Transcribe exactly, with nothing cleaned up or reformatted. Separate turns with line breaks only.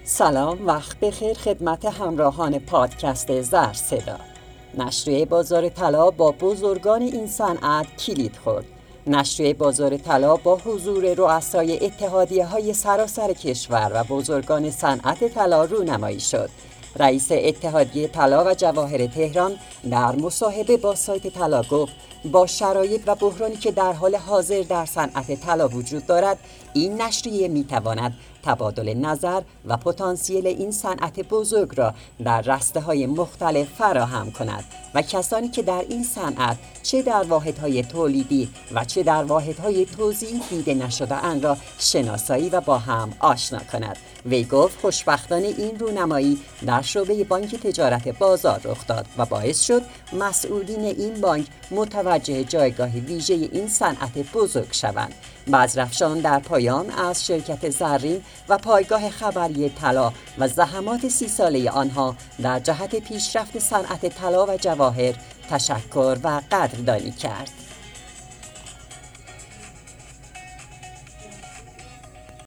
سلام، وقت بخیر خدمت همراهان پادکست زر صدا. نشریه بازار طلا با بزرگان این صنعت کلید خورد. نشریه بازار طلا با حضور رؤسای اتحادیه‌های سراسر کشور و بزرگان صنعت طلا رونمایی شد. رئیس اتحادیه طلا و جواهر تهران در مصاحبه با سایت طلا گفت با شرایط و بحرانی که در حال حاضر در صنعت طلا وجود دارد، این نشریه می‌تواند تبادل نظر و پتانسیل این صنعت بزرگ را در رسته‌های مختلف فراهم کند و کسانی که در این صنعت چه در واحدهای تولیدی و چه در واحدهای توزیعی دیده نشده اند را شناسایی و با هم آشنا کند. وی گفت خوشبختانه این رونمایی در شعبه بانک تجارت بازار رخ داد و باعث شد مسئولین این بانک متوجه جایگاه ویژه این صنعت بزرگ شوند. بزرافشان در پایان از شرکت زرین و پایگاه خبری طلا و زحمات سی ساله آنها در جهت پیشرفت صنعت طلا و جواهر تشکر و قدردانی کرد.